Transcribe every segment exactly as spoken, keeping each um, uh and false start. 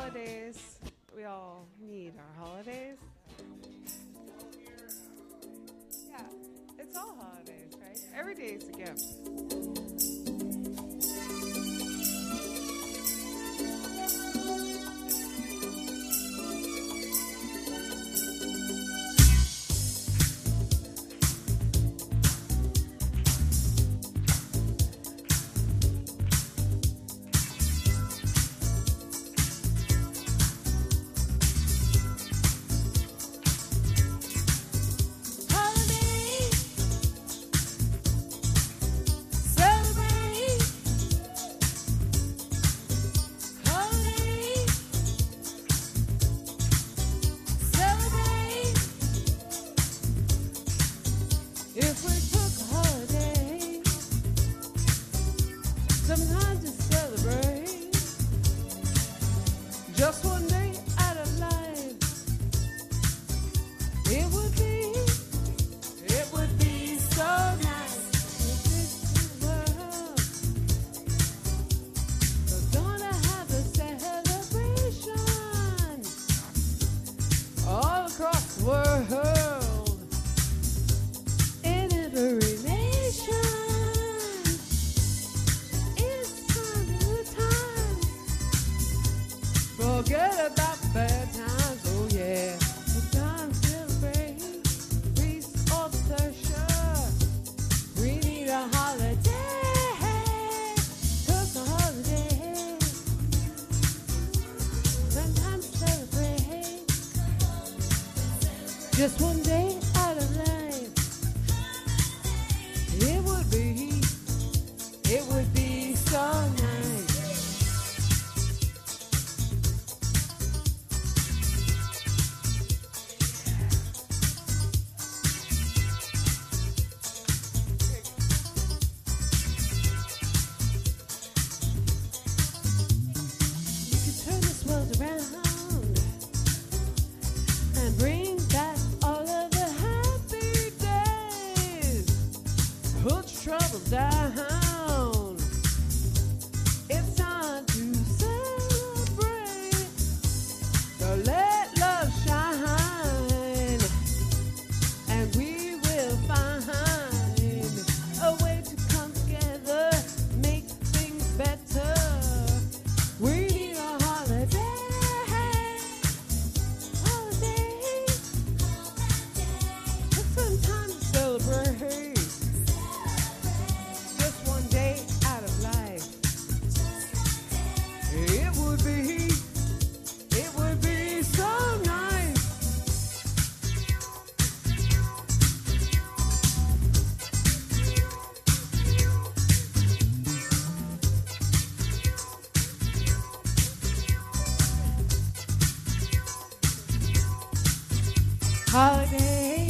holidays. We all need our holidays. Yeah, it's all holidays, right? Every day is a gift. If we took a holiday, sometimes to celebrate, just one day out of life, it would be, it would be so nice if this world was gonna have a celebration all across the world. Forget about bad times, oh yeah. It's time to celebrate, peace or pleasure. We need a holiday, took a holiday. Sometimes celebrate, just one day out of life. It would be, it would be so nice. And bring back all of the happy days. Put your trouble down. It's time to celebrate. So let love shine, and we will find a way to come together, make things better. We need a holiday. Just one day out of life. It would be, it would be so nice. Holiday.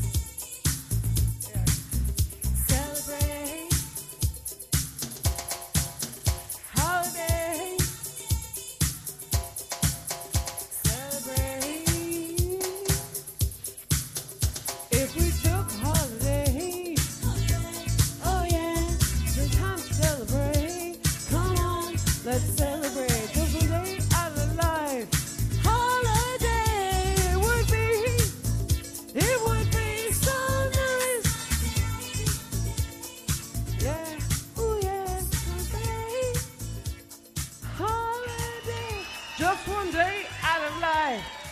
If we took a holiday, oh yeah, it's time to celebrate. Come on, let's celebrate. Just one day out of life. Holiday, it would be, it would be so nice. Yeah, oh yeah, holiday, holiday, just one day out of life.